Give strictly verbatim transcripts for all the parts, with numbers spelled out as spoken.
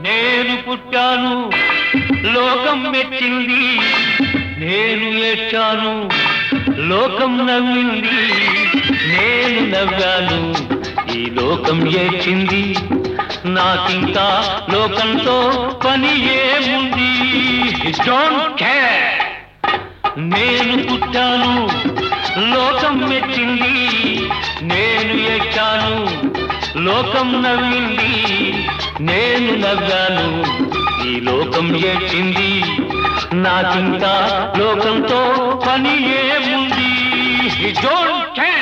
నేను పుట్టాను లోకం మెచ్చింది, నేను ఏడ్చాను లోకం నవ్వింది, నేను నవ్వాను ఈ లోకం ఏడ్చింది, నాకింకా లోకంతో పని ఏముంది. Don't care. నేను పుట్టాను లోకం మెచ్చింది, నేను ఏడ్చాను లోకం నవ్వింది, నేను నవ్వాను ఈ లోకం ఏడ్చింది, నాకింకా లోకంతో పని ఏముంది. Don't care.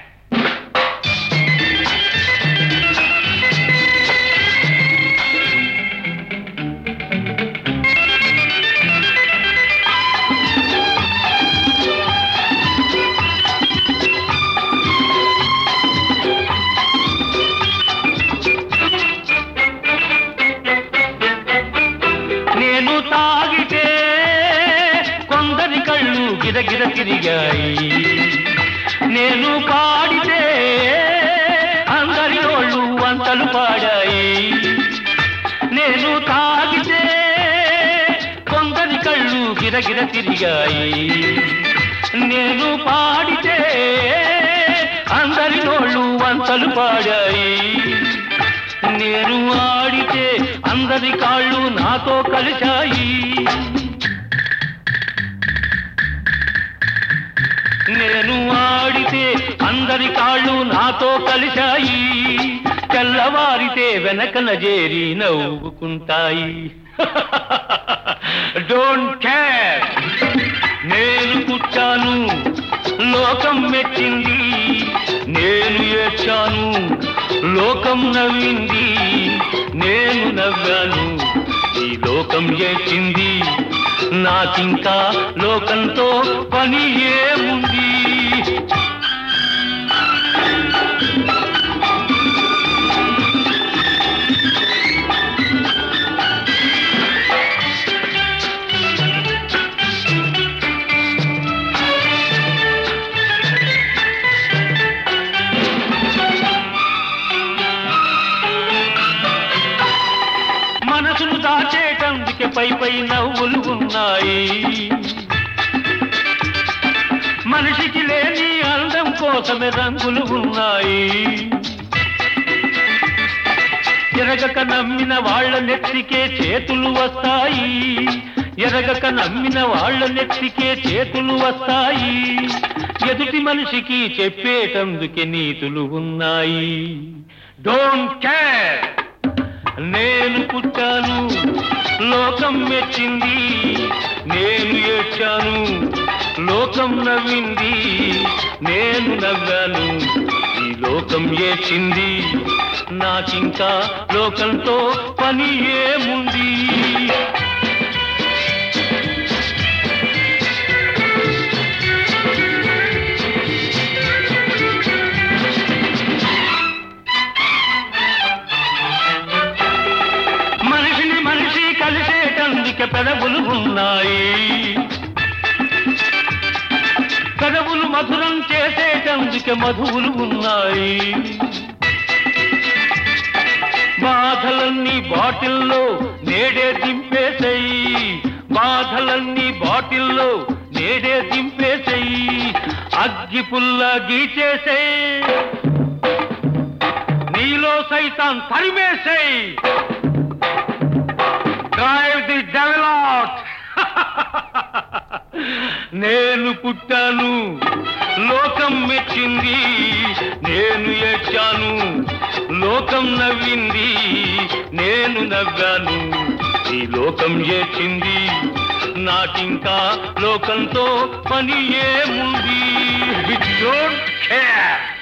నేను తాగితే కొందరి కళ్ళు గిరగిర తిరిగాయి, నేను పాడితే అందరి నోళ్ళు వంతలు పాడాయి. నేను తాగితే కొందరి కళ్ళు గిరగిర తిరిగాయి, నేను పాడితే అందరి నోళ్ళు వంతలు పాడాయి. నేను ఆడితే అందరి కాళ్ళు నాతో కలిశాయి. నేను ఆడితే అందరి కాళ్ళు నాతో కలిశాయి, తెల్లవారితే వెనకన చేరి నవ్వుకుంటాయి. Don't care. నేను పుట్టాను లోకం మెచ్చింది, నేను ఏడ్చాను లోకం నవ్వింది, నేను నవ్వాను ఈ లోకం ఏడ్చింది, నాకింకా లోకంతో పని ఏముంది. మనసును దాచేటందుకే పై పై నవ్వులు ఉన్నాయి, మనిషికి లేని అందం కోసమే రంగులు ఉన్నాయి. ఎరగక నమ్మిన వాళ్ళ నెత్తికే చేతులు వస్తాయి, ఎరగక నమ్మిన వాళ్ళ నెత్తికే చేతులు వస్తాయి. ఎదుటి మనిషికి చెప్పేటందుకే నీతులు ఉన్నాయి. Don't care. నేను పుట్టాను లోకం మెచ్చింది, నేను ఏడ్చాను లోకం నవ్వింది, నేను నవ్వాను ఈ లోకం ఏడ్చింది, నాకింకా లోకంతో పని ఏముంది. కలిసేటందుకే పెదవులు ఉన్నాయి, పెదవులు మధురం చేసేటందుకే మధువులు ఉన్నాయి. బాధలన్నీ బాటిల్లో నేడే దింపేసేయి, బాధలన్నీ బాటిల్లో నేడే దింపేసేయి, అగ్గి పుల్ల గీచేసేయి, నీలో సైతాన్ తరిమేసేయి. Drive the devil out. నేను పుట్టాను లోకం మెచ్చింది, నేను ఏడ్చాను లోకం నవ్వింది, నేను నవ్వాను ఈ లోకం ఏడ్చింది, నాకింకా లోకంతో పని ఏముంది. Don't care.